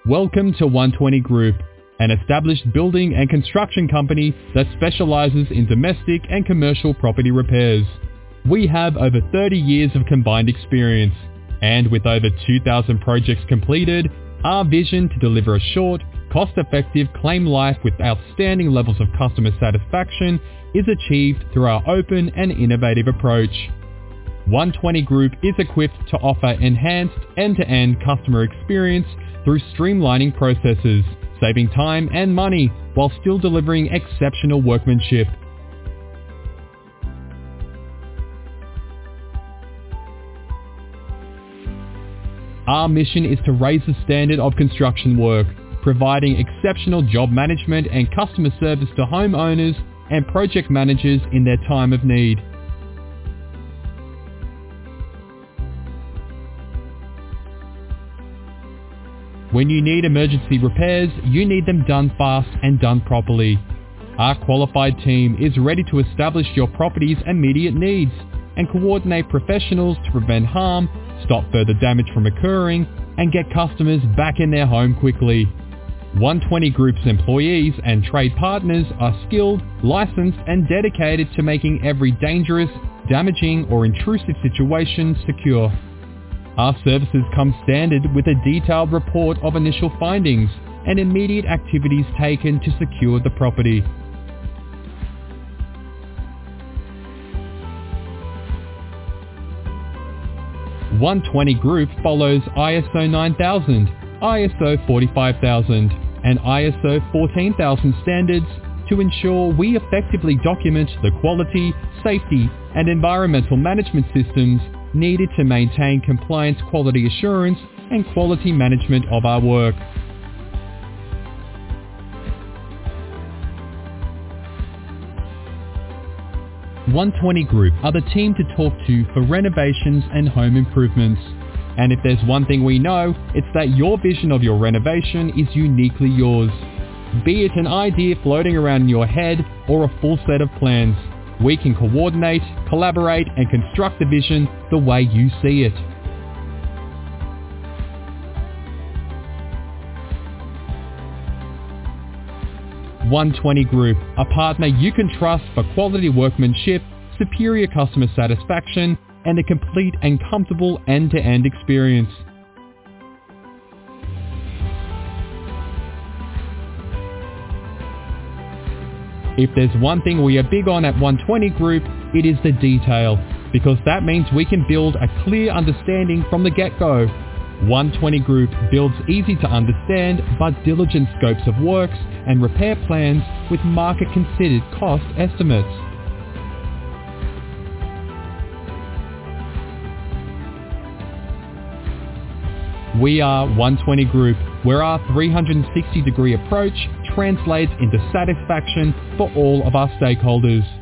Welcome to 120 Group, an established building and construction company that specializes in domestic and commercial property repairs. We have over 30 years of combined experience, and with over 2,000 projects completed, our vision to deliver a short, cost-effective claim life with outstanding levels of customer satisfaction is achieved through our open and innovative approach. 120 Group is equipped to offer enhanced end-to-end customer experience through streamlining processes, saving time and money while still delivering exceptional workmanship. Our mission is to raise the standard of construction work, providing exceptional job management and customer service to homeowners and project managers in their time of need. When you need emergency repairs, you need them done fast and done properly. Our qualified team is ready to establish your property's immediate needs and coordinate professionals to prevent harm, stop further damage from occurring, and get customers back in their home quickly. 120 Group's employees and trade partners are skilled, licensed, and dedicated to making every dangerous, damaging, or intrusive situation secure. Our services come standard with a detailed report of initial findings and immediate activities taken to secure the property. .120 Group follows ISO 9000, ISO 45000, and ISO 14000 standards to ensure we effectively document the quality, safety, and environmental management systems needed to maintain compliance, quality assurance, and quality management of our work. .120 Group are the team to talk to for renovations and home improvements. And if there's one thing we know, it's that your vision of your renovation is uniquely yours. Be it an idea floating around in your head or a full set of plans, we can coordinate, collaborate, and construct the vision the way you see it. .120 Group, a partner you can trust for quality workmanship, superior customer satisfaction, and a complete and comfortable end-to-end experience. If there's one thing we are big on at 120 Group, it is the detail, because that means we can build a clear understanding from the get-go. 120 Group builds easy to understand but diligent scopes of works and repair plans with market-considered cost estimates. We are 120 Group, where our 360-degree approach translates into satisfaction for all of our stakeholders.